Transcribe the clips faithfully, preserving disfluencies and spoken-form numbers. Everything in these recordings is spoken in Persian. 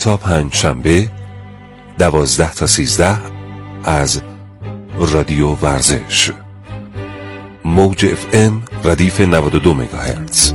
تا پنج شنبه دوازده تا سیزده از رادیو ورزش موج اف ام ردیف نود و دو مگاهرتز.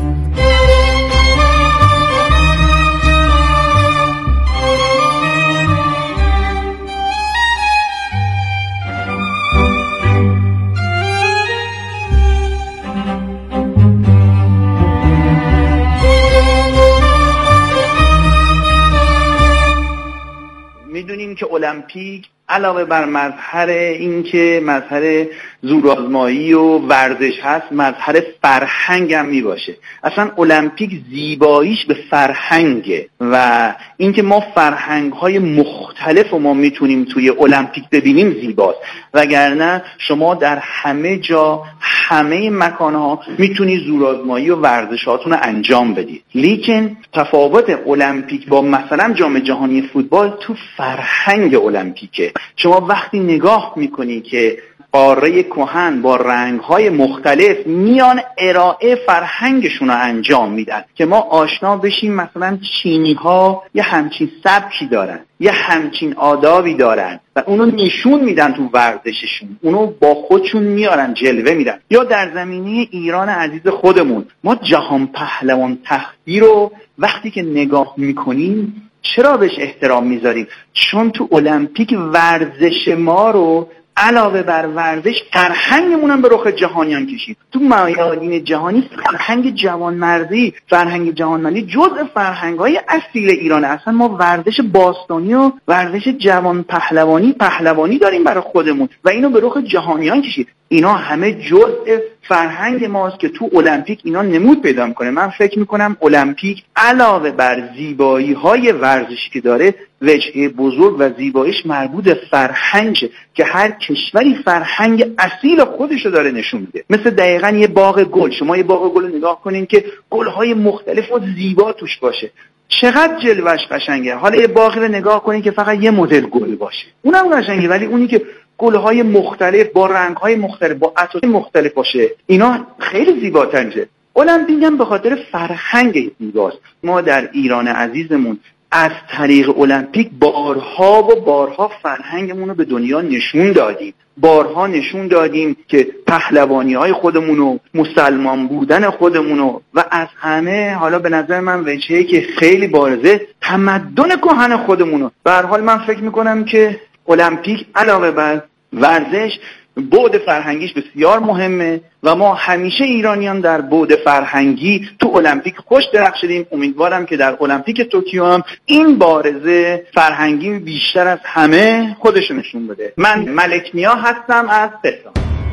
میدونیم که المپیک علاوه بر مظهر این که مظهر زورآزمایی و ورزش هست، مظهر فرهنگ هم می باشه. اصلا المپیک زیباییش به فرهنگه و این که ما فرهنگ‌های مختلف و ما میتونیم توی المپیک ببینیم زیباست، وگرنه شما در همه جا همه مکانها میتونی زورآزمایی و ورزشاتون رو انجام بدید، لیکن تفاوت المپیک با مثلا جام جهانی فوتبال تو فرهنگ المپیکه. شما وقتی نگاه میکنی که قاره کهن با رنگ‌های مختلف میان ارائه فرهنگشون رو انجام میدن که ما آشنا بشیم، مثلا چینی‌ها یه همچین سبکی دارن، یه همچین آدابی دارن و اونو نشون میدن تو ورزششون، اونو با خودشون میارن جلوه میدن. یا در زمینه ایران عزیز خودمون، ما جهان پهلوان تختی رو وقتی که نگاه میکنیم چرا بهش احترام میذاریم؟ چون تو المپیک ورزش ما رو علاوه بر ورزش فرهنگمون هم به رخ جهانیان کشید. تو میادین جهانی فرهنگ جوانمردی، فرهنگ جوانمردی جزء فرهنگ‌های اصیل ایرانه. اصلا ما ورزش باستانی و ورزش جوان پهلوانی پهلوانی داریم برای خودمون و اینو به رخ جهانیان کشید. اینا همه جزء فرهنگ ماست که تو المپیک اینا نمود پیدا میکنه. من فکر میکنم المپیک علاوه بر زیبایی‌های ورزشی که داره، وجهه بزرگ و زیباییش مربوط به فرهنگ که هر کشوری فرهنگ اصیل خودشو داره نشون میده. مثل دقیقاً یه باغ گل، شما یه باغ گل رو نگاه کنین که گل‌های مختلف و زیبا توش باشه، چقدر جلوش قشنگه. حالا یه باغی رو نگاه کنین که فقط یه مدل گل باشه، اونم قشنگه، ولی اونی که گل‌های مختلف با رنگ‌های مختلف با عطر مختلف باشه، اینا خیلی زیباتر میشه. المپیک هم به خاطر فرهنگ زیباست. ما در ایران عزیزمون از طریق المپیک بارها و بارها فرهنگمون رو به دنیا نشون دادیم، بارها نشون دادیم که پهلوانی‌های خودمون و مسلمان بودن خودمون و, و از همه، حالا به نظر من وجهی که خیلی بارزه، تمدن کهن خودمون رو. به هر حال من فکر میکنم که المپیک علاوه بر ورزش بعد فرهنگیش بسیار مهمه و ما همیشه ایرانیان در بعد فرهنگی تو المپیک خوش درخشیدیم. امیدوارم که در المپیک توکیو هم این بارزه فرهنگی بیشتر از همه خودش نشون بده. من ملک نیا هستم از تهران.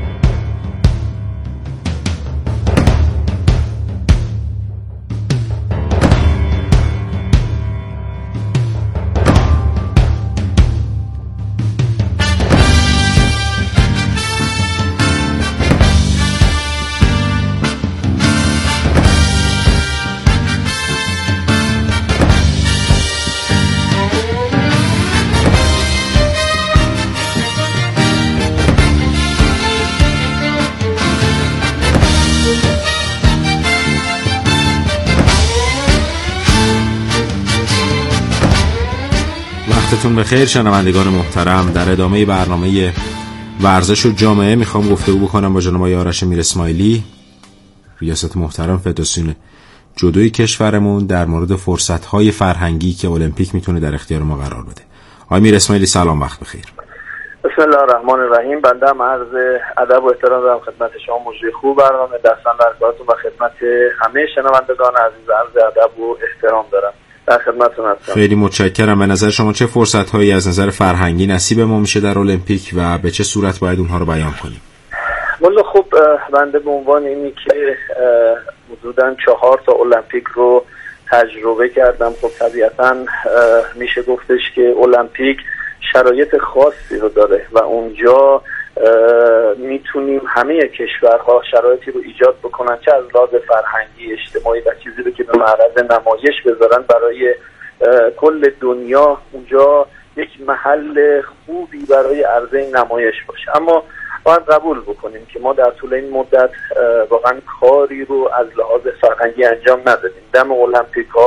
وقتتون بخیر شنوندگان محترم. در ادامه برنامه ورزش و جامعه میخوام گفتگو بکنم با جناب آرش میر اسماعیلی، ریاست محترم فدراسیون جودوی کشورمون، در مورد فرصت‌های فرهنگی که المپیک میتونه در اختیار ما قرار بده. آقای میر اسماعیلی سلام، وقت بخیر. بسم الله الرحمن الرحیم. بنده هم عرض ادب و احترام دارم خدمت شما مجری خوب برنامه، دستان در کارتون و خدمت همه شنوندگان عزیز عرض ادب و احترام دارم. در خدمتتون هستم. خیلی متشکرم. به نظر شما چه فرصت‌هایی از نظر فرهنگی نصیب ما میشه در المپیک و به چه صورت باید اونها رو بیان کنیم؟ والا خب بنده به عنوان اینی که حدوداً چهار تا المپیک رو تجربه کردم، خب طبیعتاً میشه گفتش که المپیک شرایط خاصی رو داره و اونجا میتونیم همه کشورها شرایطی رو ایجاد بکنن که از لحاظ فرهنگی، اجتماعی و چیزی رو که به معرض نمایش بذارن برای کل دنیا اونجا یک محل خوبی برای عرضه نمایش باشه. اما باید قبول بکنیم که ما در طول این مدت واقعا کاری رو از لحاظ فرهنگی انجام ندادیم. دم المپیک ها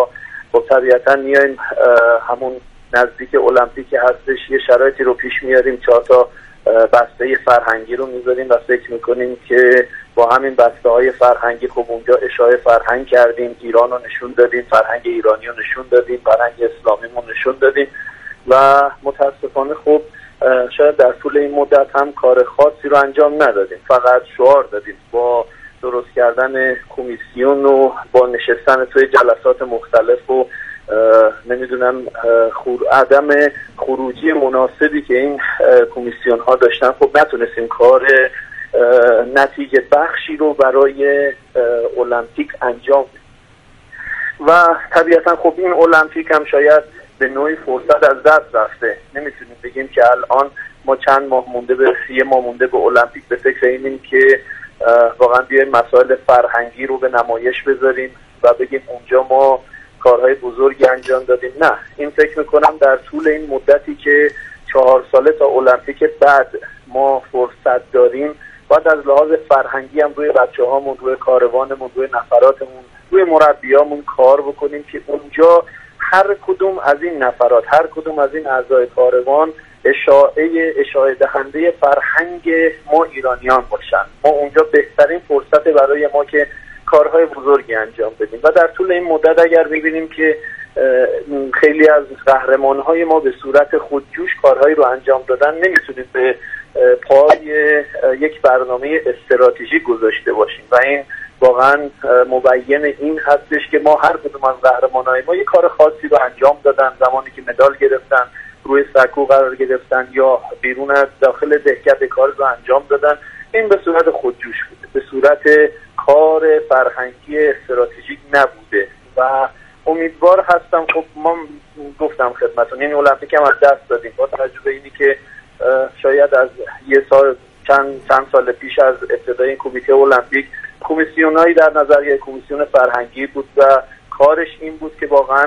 خب طبیعتا میایم همون نزدیک المپیک هستش یه شرایطی رو پیش میاریم، چهار تا بسته فرهنگی رو میذاریم و فکر میکنیم که با همین بسته های فرهنگی خب اونجا اشاعه فرهنگ کردیم، ایران رو نشون دادیم، فرهنگ ایرانی رو نشون دادیم، فرهنگ اسلامی رو نشون دادیم و متاسفانه خب شاید در طول این مدت هم کار خاصی رو انجام ندادیم، فقط شعار دادیم با درست کردن کمیسیون و با نشستن توی جلسات مختلف و نمیدونم خور... عدم خروجی مناسبی که این کمیسیون ها داشتن خب نتونستیم کار نتیجه بخشی رو برای المپیک انجام بدیم و طبیعتا خب این المپیک هم شاید به نوعی فرصت از دست رفته. نمیتونیم بگیم که الان ما چند ماه مونده به یه ماه مونده به المپیک به فکر اینیم که واقعا بیایم مسائل فرهنگی رو به نمایش بذاریم و بگیم اونجا ما کارهای بزرگی انجام دادیم. نه، این فکر میکنم در طول این مدتی که چهار ساله تا المپیک بعد ما فرصت داریم باید از لحاظ فرهنگی هم روی بچه هامون، روی کاروانمون، روی نفراتمون، روی مربیامون کار بکنیم که اونجا هر کدوم از این نفرات، هر کدوم از این اعضای کاروان اشاعه اشاعه دهنده فرهنگ ما ایرانیان باشن. ما اونجا بهترین فرصت برای ما که کارهای بزرگی انجام بدیم و در طول این مدت اگر ببینیم که خیلی از قهرمانهای ما به صورت خودجوش کارهایی رو انجام دادن، نمیتونیم به پای یک برنامه استراتژیک گذاشته باشیم و این واقعا مبین این هستش که ما هر کدوم از قهرمانهای ما یک کار خاصی رو انجام دادن، زمانی که مدال گرفتن، روی سکو قرار گرفتن یا بیرون از داخل دهکده کار رو انجام دادن. این به صورت خودجوش بوده، به صورت کار فرهنگی استراتژیک نبوده و امیدوار هستم. خب ما گفتم خدمتتون این المپیک هم از دست دادیم با توجه به اینی که شاید از یه سال چند چند سال پیش از ابتدای این کمیته المپیک کمیسیونایی در نظر یه کمیسیون فرهنگی بود و کارش این بود که واقعا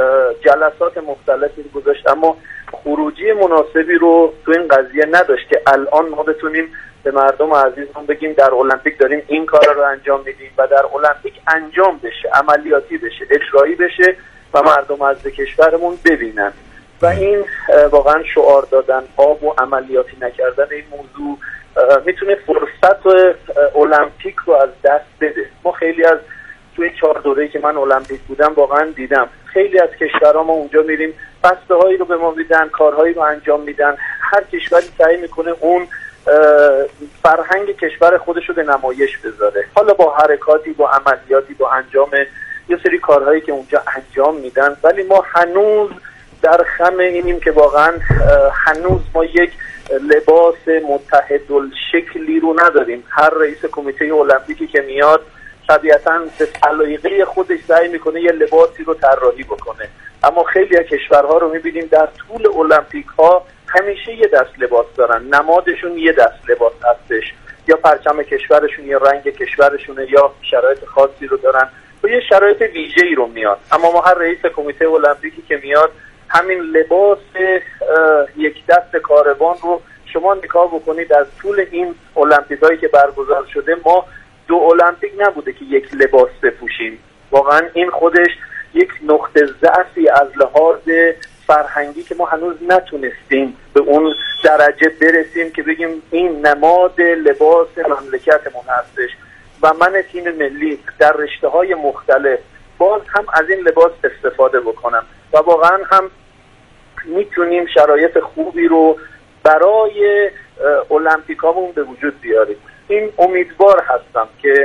جلسات مختلفی رو گذاشت اما خروجی مناسبی رو تو این قضیه نداشت که الان ما بتونیم به مردم عزیزمون بگیم در المپیک داریم این کار رو انجام میدیم و در المپیک انجام بشه، عملیاتی بشه، اجرایی بشه و مردم از کشورمون ببینن و این واقعا شعار دادن آب و عملیاتی نکردن این موضوع میتونه فرصت المپیک رو از دست بده. ما خیلی از توی چهار دوره‌ای که من المپیک بودم واقعا دیدم خیلی از کشورها ما اونجا میریم بسته هایی رو به ما میدن، کارهایی رو انجام میدن، هر کشوری سعی میکنه اون فرهنگ کشور خودش رو به نمایش بذاره، حالا با حرکاتی، با عملیاتی، با انجام یه سری کارهایی که اونجا انجام میدن، ولی ما هنوز در خم اینیم که واقعا هنوز ما یک لباس متحدالشکلی رو نداریم. هر رئیس کمیته المپیکی که میاد طبیعتاً به سلیقه خودش سعی میکنه یه لباسی رو طراحی بکنه، اما خیلی از کشورها رو میبینیم در طول المپیک ها همیشه یه دست لباس دارن، نمادشون یه دست لباس هستش، یا پرچم کشورشون یا رنگ کشورشونه یا شرایط خاصی رو دارن و یه شرایط ویژه‌ای رو میاد. اما ما هر رئیس کمیته المپیکی که میاد همین لباس یک دست کاروان رو شما نگاه بکنید از طول این المپیکایی که برگزار شده ما دو المپیک نبوده که یک لباس بپوشیم. واقعا این خودش یک نقطه ضعفی از لحاظ فرهنگی که ما هنوز نتونستیم به اون درجه برسیم که بگیم این نماد لباس مملکتمون هستش و من تیم ملی در رشته‌های مختلف باز هم از این لباس استفاده بکنم و واقعا هم میتونیم شرایط خوبی رو برای المپیکامون به وجود بیاریم. این امیدوار هستم که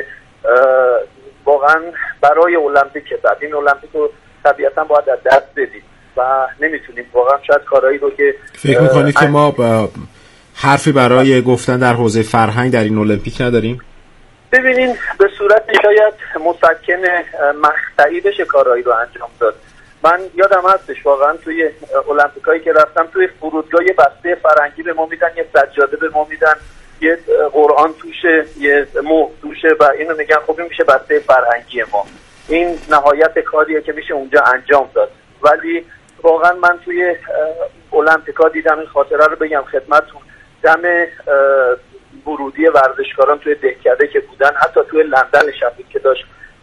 واقعا برای المپیک بعد این المپیک رو طبیعتا باید از دست بدیم و نمیتونیم واقعا شاید کارهایی رو که فکر میکنید که ما با حرفی برای گفتن در حوزه فرهنگ در این المپیک نداریم؟ ببینین به صورت شاید مسکن مقطعی بشه کارهایی رو انجام داد. من یادم هستش واقعا توی المپیکایی که رفتم توی فرودگاه یه بسته فرهنگی به ما میدن، یه سجاده به ما میدن، یه قرآن توشه، یه مهر توشه و اینو میگن خب این میشه بسته فرهنگی ما. این نهایت کاریه که میشه اونجا انجام داد. ولی واقعا من توی المپیکا دیدم، این خاطره رو بگم خدمتتون، دم ورودی ورزشکاران توی دهکده که بودن، حتی توی لندن شفیق که داشت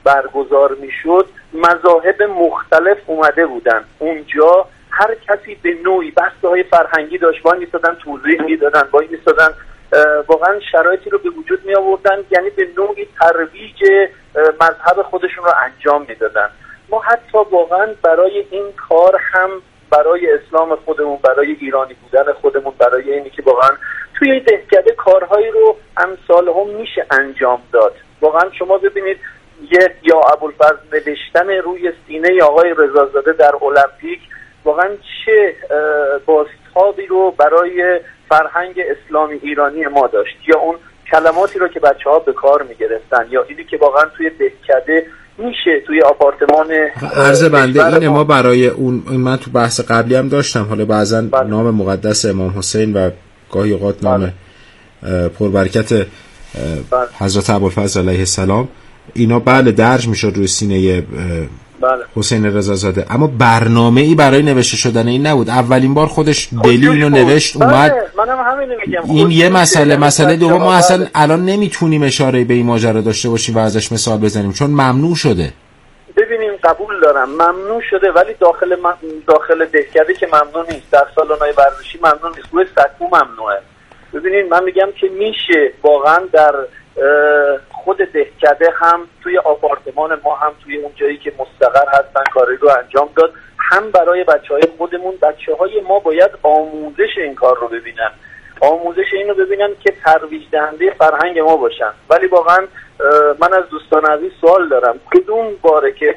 برگزار میشد مذاهب مختلف اومده بودن اونجا، هر کسی به نوعی بحث های فرهنگی داشت، وای میستادن توضیح میدادن، وای میستادن واقعا شرایطی رو به وجود می آوردن، یعنی به نوعی ترویج مذهب خودشون رو انجام میدادن. ما حتی واقعا برای این کار هم، برای اسلام خودمون، برای ایرانی بودن خودمون، برای اینی که واقعا توی دهکده کارهایی رو امثال هم میشه انجام داد. واقعا شما ببینید یه یا ابوالفضل نوشتن روی سینه آقای رضازاده در المپیک واقعا چه بازتابی رو برای فرهنگ اسلامی ایرانی ما داشت، یا اون کلماتی رو که بچه ها به کار میگرفتن، یا اینی که واقعا توی دهکده میشه توی آپارتمان عرض بنده اینه. ما برای اون، من تو بحث قبلی هم داشتم، حالا بعضا بله. نام مقدس امام حسین و گاهی اوقات نام بله. پربرکت بله. حضرت ابوالفضل علیه السلام، اینا بله درج میشد روی سینه بله. حسین رضازاده، اما برنامه‌ای برای نوشته شدن این نبود. اولین بار خودش دلی اینو نوشت اومد. بله. منم همین میگم. این یه مسئله مسئله دوم، ما اصلا الان نمیتونیم اشاره به این ماجرا داشته باشیم و ازش مثال بزنیم چون ممنوع شده. ببینیم قبول دارم ممنوع شده، ولی داخل من... داخل دهکده که ممنوع نیست، در سالن‌های ورزشی ممنوع نیست، روی سکو ممنوعه. ببینید من میگم که میشه واقعا در خود دهکده هم، توی آپارتمان ما هم، توی اون جایی که مستقر هستن کاری رو انجام داد، هم برای بچهای خودمون. بچهای ما باید آموزش این کار رو ببینن، آموزش این رو ببینن که ترویج دهنده فرهنگ ما باشن. ولی واقعا من از دوستان عزیز سوال دارم، کدوم باره که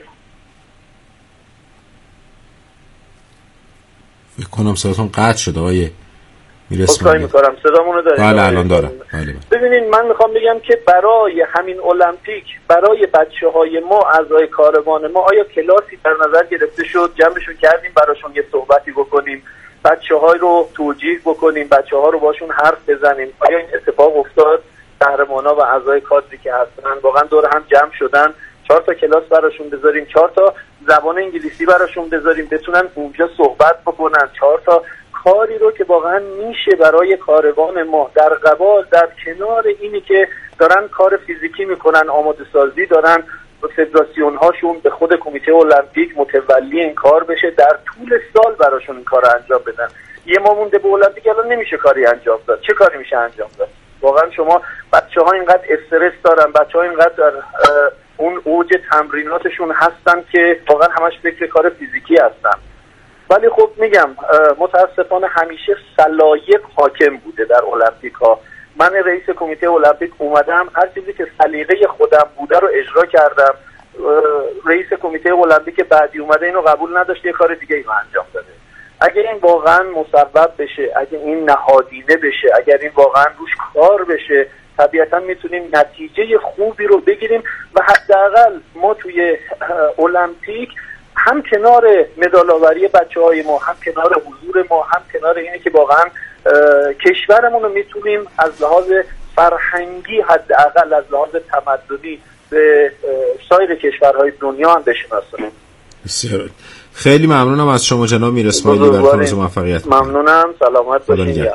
فکر کنم صداتون قطع شده آقای میرسمالی. میکنم صدامونو دارید؟ بله الان دارم. بله. ببینین من میخوام بگم که برای همین المپیک، برای بچه های ما، اعضای کاروان ما، آیا کلاسی در نظر گرفته شد جمعشون کردیم براشون یه صحبتی بکنیم، بچه های رو توجیه بکنیم، بچه ها رو باشون حرف بزنیم؟ آیا این اتفاق افتاد؟ قهرمانا و اعضای کادری که هستن واقعا دور هم جمع شدن، چهار تا کلاس براشون بذاریم، چهار تا زبان انگلیسی براشون بذاریم بتونن اونجا صحبت بکنن، چهار تا کاری رو که واقعا میشه برای کاروان ما در قبال، در کنار اینی که دارن کار فیزیکی میکنن، آماده سازی دارن، فدراسیون هاشون به خود کمیته المپیک متولی این کار بشه، در طول سال براشون این کار رو انجام بدن. یه ما مونده به المپیک، الان نمیشه کاری انجام داد. چه کاری میشه انجام داد؟ واقعا شما بچه‌ها اینقدر استرس دارن، بچه‌ها اینقدر در اون اوج تمریناتشون هستن که واقعا همش فکر کار فیزیکی هستن. ولی خب میگم متاسفانه همیشه سلایق حاکم بوده در المپیک ها. من رئیس کمیته المپیک اومدم، هر چیزی که سلیقه خودم بوده رو اجرا کردم. رئیس کمیته المپیک بعدی اومده اینو قبول نداشت، یه کار دیگه اینو انجام داده. اگر این واقعا مصوب بشه، اگر این نهادینه بشه، اگر این واقعا روش کار بشه، طبیعتا میتونیم نتیجه خوبی رو بگیریم و حداقل ما توی المپیک هم کنار مدال آوری بچه‌های ما، هم کنار حضور ما، هم کنار اینه که واقعا کشورمون رو میتونیم از لحاظ فرهنگی، حداقل از لحاظ تمدنی، به سایر کشورهای دنیا هم بشناسونیم. بسیار خیلی ممنونم از شما جناب میرسمالی، براتون موفقیت. ممنونم، سلامت باشید.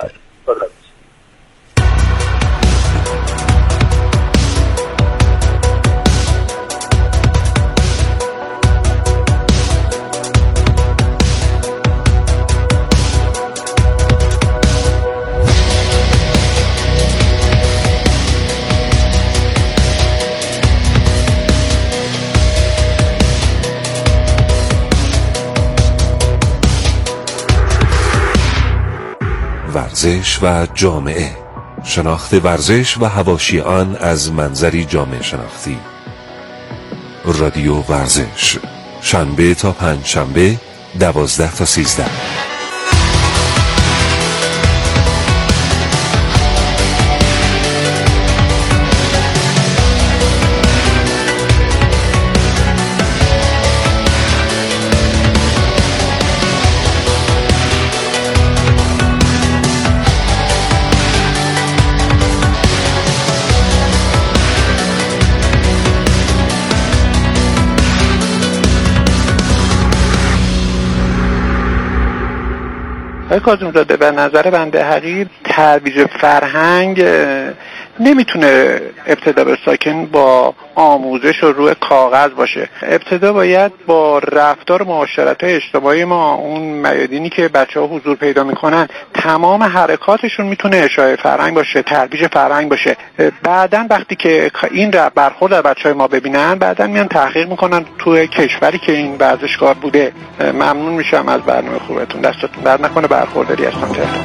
ورزش و جامعه، شناخت ورزش و حواشی آن از منظری جامعه شناختی. رادیو ورزش، شنبه تا پنج شنبه دوازده تا سیزده. کاظم زاده، به نظر بنده حقیر ترویج فرهنگ نمیتونه ابتدا به ساکن با آموزش و روی کاغذ باشه. ابتدا باید با رفتار معاشرت اجتماعی ما، اون میادینی که بچه‌ها حضور پیدا میکنن، تمام حرکاتشون میتونه اشاعه فرهنگ باشه، ترویج فرهنگ باشه. بعدن وقتی که این برخورد از بچه‌های ما ببینن، بعدن میان تحقیق میکنن توی کشوری که این ورزشگاه بوده. ممنون میشم از برنامه خوبتون، دستتون در نکنه. برخورداری هستم تهران.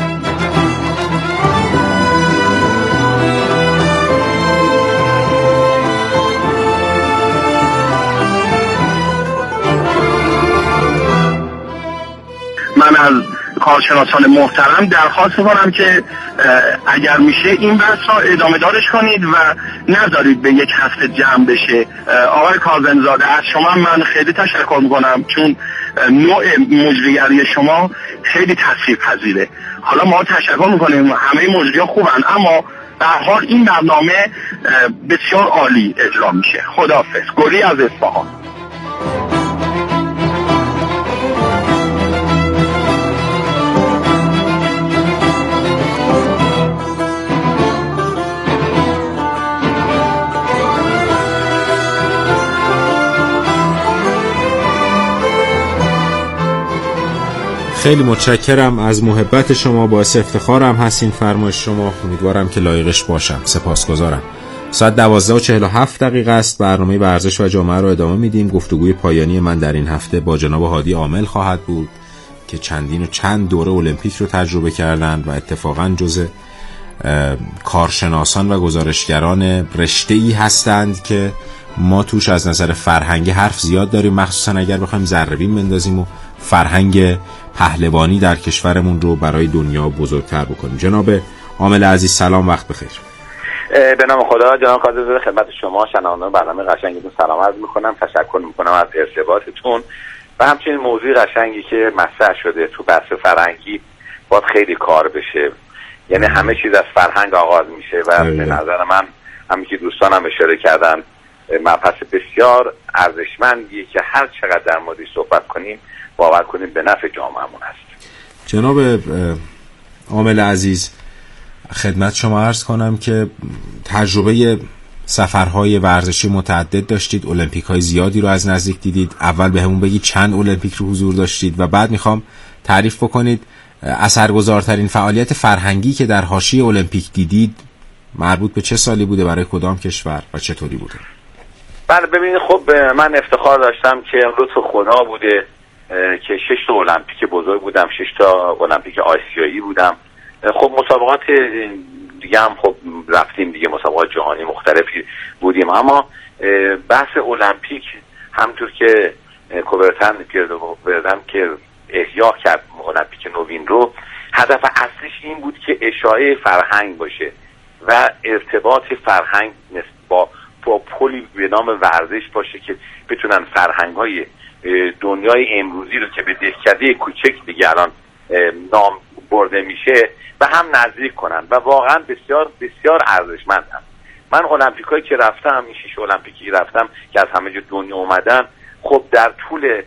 من از کارشناسان محترم درخواست می‌کنم که اگر میشه این بحث را ادامه دارش کنید و نذارید به یک هفته جمع بشه. آقای کاظم‌زاده، از شما من خیلی تشکر می‌کنم، چون نوع مجریگری شما خیلی تاثیرپذیره. حالا ما تشکر می‌کنیم، همه مجری‌ها خوبن، اما به هر حال این برنامه بسیار عالی اجرا میشه. خداحافظ. گلی از اصفهان. خیلی متشکرم از محبت شما، باعث افتخارم هستین فرمایش شما. امیدوارم که لایقش باشم. سپاسگزارم. ساعت دوازده و چهل و هفت دقیقه است. برنامه ورزش و جامعه رو ادامه میدیم. گفتگوی پایانی من در این هفته با جناب هادی عامل خواهد بود که چندین و چند دوره المپیک رو تجربه کردند و اتفاقاً جزء کارشناسان و گزارشگران رشته‌ای هستند که ما توش از نظر فرهنگی حرف زیاد داریم، مخصوصا اگر بخوایم ذره‌بین بندازیم و فرهنگ پهلوانی در کشورمون رو برای دنیا بزرگتر بکنیم. جناب عامل عزیز سلام، وقت بخیر. به نام خدا. جناب قاضی، خدمت شما شنوندگان برنامه قشنگتون سلام عرض میکنم. تشکر میکنم از ارتباطتون و همچنین موضوع قشنگی که مطرح شده تو بحث فرهنگی باید خیلی کار بشه. یعنی همه چیز از فرهنگ آغاز میشه و به نظر من همین که دوستانم اشاره کردن مبحث بسیار ارزشمندیه که هر چقدر در موردش صحبت کنیم باور کنیم به نفع جامعهمون هست. جناب عامل عزیز، خدمت شما عرض کنم که تجربه سفرهای ورزشی متعدد داشتید، المپیک های زیادی رو از نزدیک دیدید. اول به همون بگید چند المپیک رو حضور داشتید و بعد میخوام تعریف بکنید اثرگذارترین فعالیت فرهنگی که در حاشیه المپیک دیدید مربوط به چه سالی بوده، برای کدام کشور و چطوری بوده؟ بله ببینید، خب من افتخار داشتم که لطف خدا بوده که شش تا المپیک بزرگ بودم، شش تا المپیک آسیایی بودم. خب مسابقات دیگه هم خب رفتیم دیگه، مسابقات جهانی مختلفی بودیم، اما بحث المپیک همطور که کوبرتن پیردم که احیا کرد المپیک نوین رو، هدف اصلیش این بود که اشاعه فرهنگ باشه و ارتباط فرهنگ با با پلی به نام ورزش باشه که بتونن فرهنگ‌های دنیای امروزی رو که به دهکده کوچک دیگه الان نام برده میشه و هم نزدیک کنن و واقعا بسیار بسیار ارزشمندن. من المپیکایی که رفتم، این شش المپیکی رفتم که از همه جور دنیا اومدن، خب در طول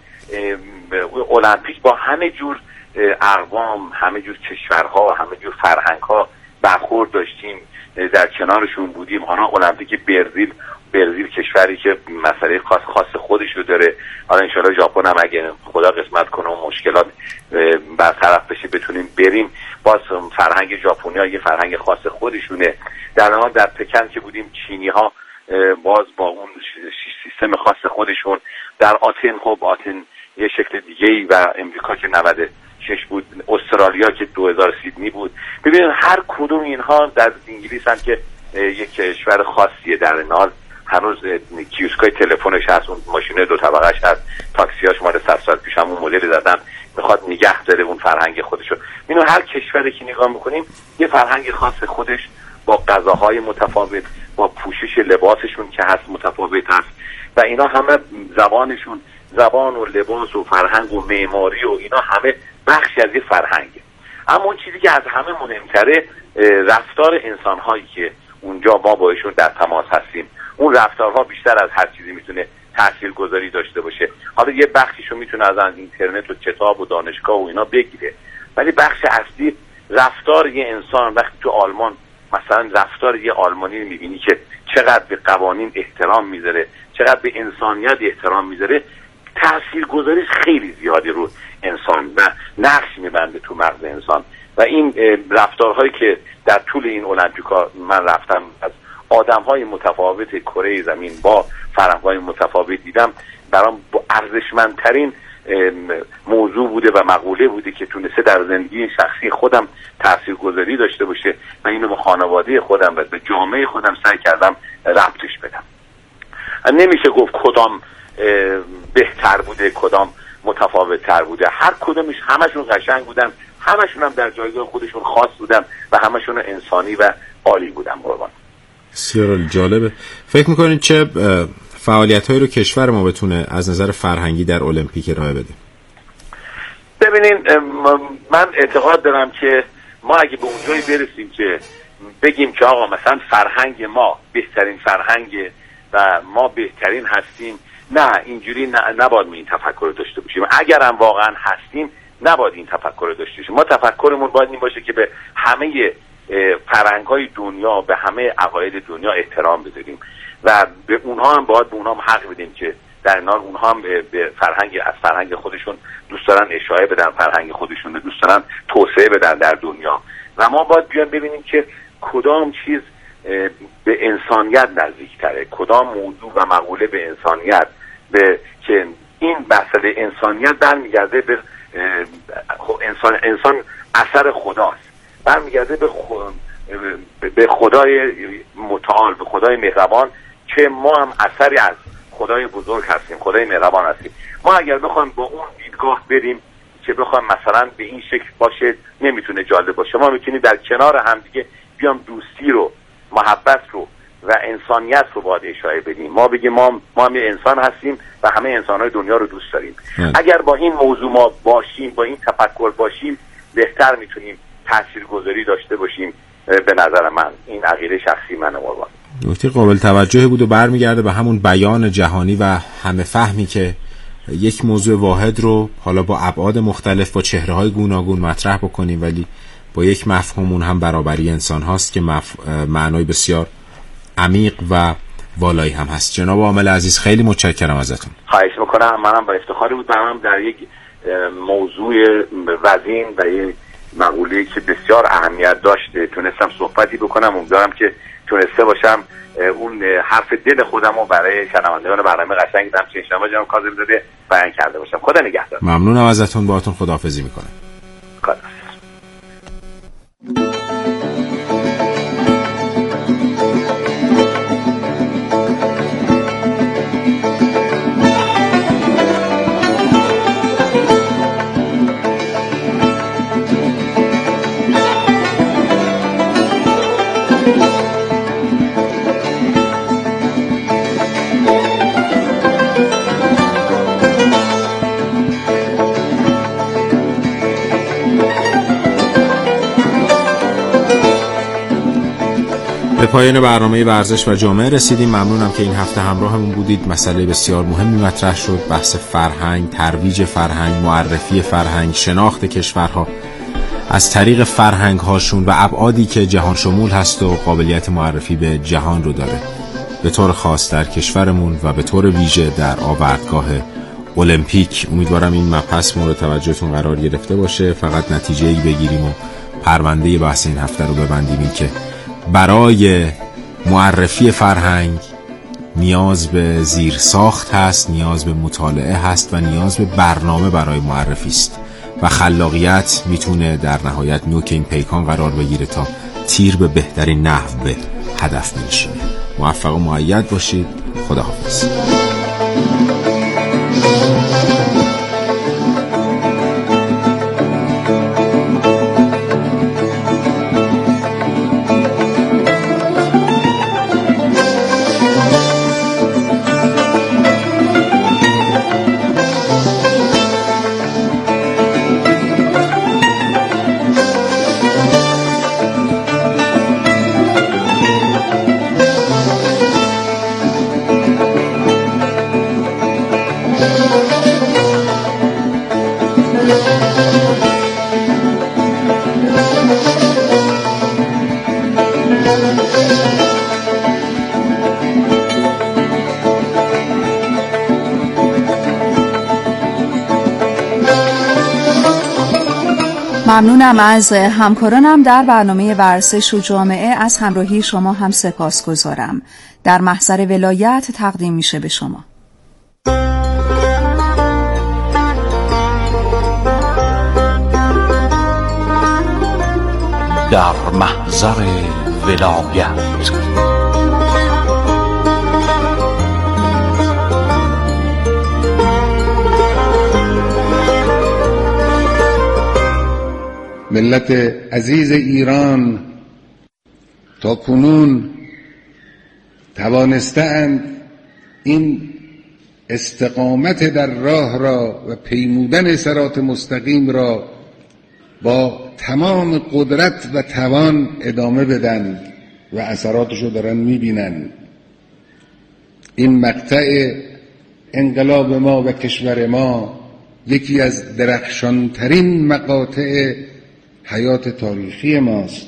المپیک با همه جور اقوام، همه جور کشورها، همه جور فرهنگ‌ها برخورد داشتیم، در کنارشون بودیم. حالا المپیک برزیل برزیل کشوری که مسئله خاص خاص خودش رو داره، حالا انشالله ژاپن هم اگه خدا قسمت کنه و مشکلات برطرف بشه بتونیم بریم، باز فرهنگ ژاپنی‌ها یه فرهنگ خاص خودشونه. در حال در پکن که بودیم چینی‌ها باز با اون سیستم خاص خودشون. در آتن خب آتن یه شکل دیگه‌ای و امریکا که نود و شش بود، استرالیا که دو هزار سیدنی بود. ببینید هر کدوم اینها در انگلیس هم که یک کشور خاصیه، در نال هنوز کیوسکای تلفنش هست، اون ماشین دو طبقه‌اش هست، تاکسی‌هاش مال صد سال پیش همون مدل دادن، میخواد نگه داره اون فرهنگ خودشو. اینو هر کشوری که نگاه میکنیم یه فرهنگ خاص خودش با غذاهای متفاوت، با پوشش لباسشون که هست متفاوت هست و اینا همه زبانشون، زبان و لباس و فرهنگ و معماری و اینا همه بخشی از یه فرهنگه. اما اون چیزی که از همه مهمتره رفتار انسان‌هایی که اونجا ما باشون در تماس هستیم. اون رفتارها بیشتر از هر چیزی میتونه تاثیرگذاری داشته باشه. حالا یه بخشیشو میتونه از اینترنت و کتاب و دانشگاه و اینا بگیره، ولی بخش اصلی رفتار یه انسان. وقتی تو آلمان مثلا رفتار یه آلمانی میبینی که چقدر به قوانین احترام میذاره، چقدر به انسانیت احترام میذاره، تاثیرگذاریش خیلی زیادی رو انسان و نقش میبنده تو مغز انسان. و این رفتارهایی که در طول این المپیکا من رفتم از آدم‌های متفاوت کره زمین با فرهنگ‌های متفاوت دیدم، برام با ارزشمندترین موضوع بوده و مقوله بوده که تونسته در زندگی شخصی خودم تاثیرگذاری داشته باشه و اینو به خانواده خودم و به جامعه خودم سعی کردم ربطش بدم. نمیشه گفت کدام بهتر بوده کدام متفاوت تر بوده، هر کدومش همشون قشنگ بودن، همشون هم در جایگاه خودشون خاص بودن و همشون انسانی و عالی بودن. قربان. بسیار جالبه. فکر میکنید چه فعالیت‌هایی رو کشور ما بتونه از نظر فرهنگی در المپیک ارائه بده؟ ببینین، من اعتقاد دارم که ما اگه به اونجایی برسیم که بگیم که آقا مثلا فرهنگ ما بهترین فرهنگ و ما بهترین هستیم، نه اینجوری نباید این تفکر رو داشته باشیم. اگر هم واقعا هستیم نباید این تفکر رو داشته باشیم. ما تفکرمون باید این باشه که به همه فرهنگ‌های دنیا، به همه عقاید دنیا احترام بذاریم و به اونها هم باید به اونها هم حق بدیم که در این حال اونها هم به فرهنگ از فرهنگ خودشون دوست دارن اشاعه بدن، فرهنگ خودشون رو دوست دارن توسعه بدن در دنیا. و ما باید بیان ببینیم که کدام چیز به انسانیت نزدیکتره، کدام موضوع و مقوله به انسانیت، به که این مسئله انسانیت برمیگرده به انسان انسان اثر خداست، برمیگرده به خود به خدای متعال، به خدای مهربان که ما هم اثری از خدای بزرگ هستیم، خدای مهربان هستیم. ما اگر بخوایم با اون دیدگاه بریم که بخوایم مثلا به این شکل باشه، نمیتونه جالب باشه. ما میتونیم در کنار هم دیگه بیام دوستی رو، محبت رو و انسانیت رو باید اشاره بدیم. ما بگیم ما ما هم انسان هستیم و همه انسان‌های دنیا رو دوست داریم. ام. اگر با این موضوع ما باشیم، با این تفکر باشیم، بهتر میتونیم تاثیرگذاری داشته باشیم. به نظر من این عقیده شخصی منه. قربان. نکته قابل توجهی بود و برمیگرده به همون بیان جهانی و همه فهمی که یک موضوع واحد رو حالا با ابعاد مختلف با چهره‌های گوناگون مطرح بکنیم، ولی با یک مفهوم اون هم برابری انسان هاست که مف... معنای بسیار عمیق و والایی هم هست. جناب عامل عزیز خیلی متشکرم ازتون. خواهش میکنم. منم با افتخاری بود برام در یک موضوع وزین و یک مقوله‌ای که بسیار اهمیت داشته تونستم صحبتی بکنم. امیدوارم که تونسته باشم اون حرف دل خودم رو برای شنوندگان برنامه قشنگ دم چه شما جناب کاظم زاده بیان کرده باشم. خدا نگهدار. ممنونم ازتون. باهاتون خداحافظی میکنم. خدا. به پایان برنامه ورزش و جامعه رسیدیم. ممنونم که این هفته همراهمون بودید. مسئله بسیار مهمی مطرح شد، بحث فرهنگ، ترویج فرهنگ، معرفی فرهنگ، شناخت کشورها از طریق فرهنگ هاشون و ابعادی که جهان شمول هست و قابلیت معرفی به جهان رو داره، به طور خاص در کشورمون و به طور ویژه در آوردگاه المپیک. امیدوارم این مبحث مورد توجهتون قرار گرفته باشه. فقط نتیجه‌ای بگیریم و پرونده بحث این هفته رو ببندیم که برای معرفی فرهنگ نیاز به زیرساخت هست، نیاز به مطالعه هست و نیاز به برنامه برای معرفی است و خلاقیت میتونه در نهایت نوک این پیکان قرار بگیره تا تیر به بهترین نحو به هدف می‌نشینه. موفق و مؤید باشید. خداحافظ. ممنونم از همکارانم در برنامه ورزش و جامعه. از همراهی شما هم سپاسگزارم. در محضر ولایت تقدیم میشه به شما. در محضر ولایت ملت عزیز ایران تا کنون توانستند این استقامت در راه را و پیمودن صراط مستقیم را با تمام قدرت و توان ادامه بدن و اثراتش رو دارن میبینن. این مقطع انقلاب ما و کشور ما یکی از درخشانترین مقاطع حیات تاریخی ماست.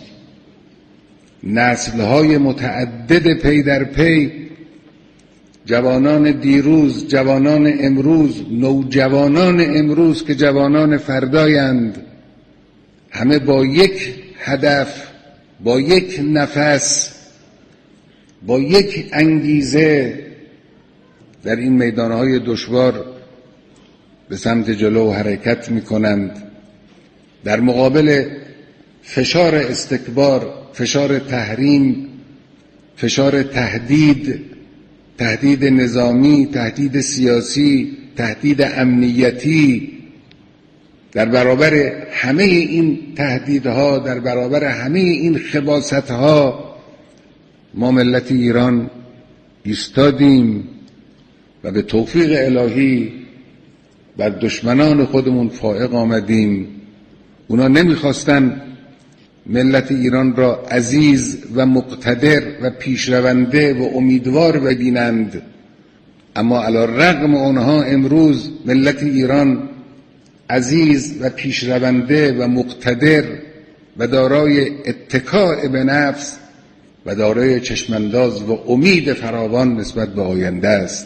نسل‌های متعدد پی در پی، جوانان دیروز، جوانان امروز، نوجوانان امروز که جوانان فردایند، همه با یک هدف، با یک نفس، با یک انگیزه در این میدانهای دشوار به سمت جلو حرکت می‌کنند. در مقابل فشار استکبار، فشار تحریم، فشار تهدید، تهدید نظامی، تهدید سیاسی، تهدید امنیتی، در برابر همه این تهدیدها، در برابر همه این خباثتها ما ملت ایران ایستادیم و به توفیق الهی بر دشمنان خودمون فائق آمدیم. اونا نمیخواستن ملت ایران را عزیز و مقتدر و پیشرونده و امیدوار ببینند، اما علی رغم اونها امروز ملت ایران عزیز و پیشرونده و مقتدر و دارای اتکاء به نفس و دارای چشمانداز و امید فراوان نسبت به آینده است.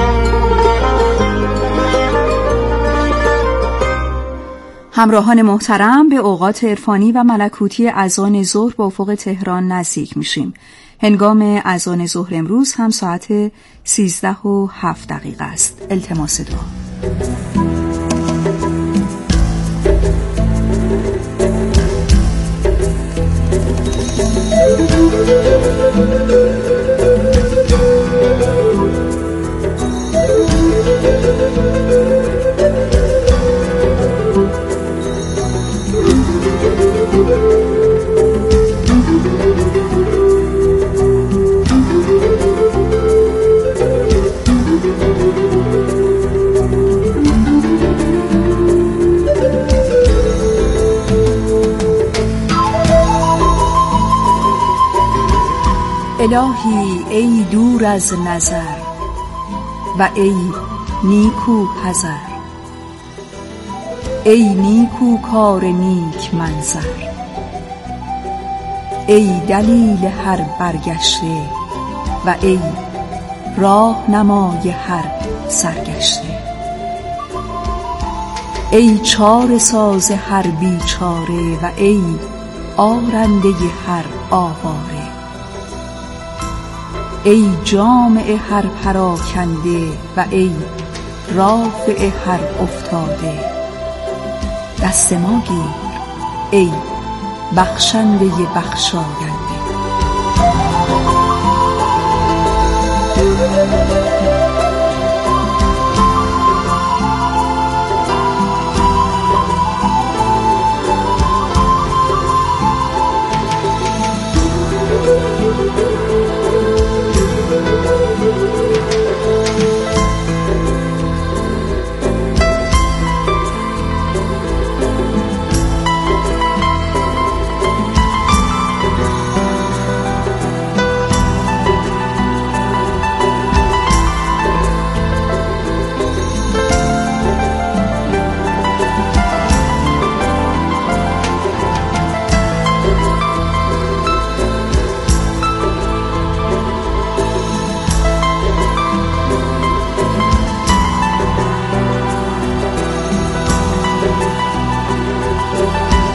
همراهان محترم، به اوقات عرفانی و ملکوتی اذان ظهر به افق تهران نزدیک میشیم. هنگام اذان ظهر امروز هم ساعت سیزده و هفت دقیقه است. التماس دعا. الهی ای دور از نظر و ای نیکو حذر، ای نیکو کار نیک منظر، ای دلیل هر برگشته و ای راه نمای هر سرگشته، ای چاره ساز هر بیچاره و ای آرنده هر آواره، ای جامع هر پراکنده و ای رافع هر افتاده، دست ما گیر ای بخشنده بخشاینده.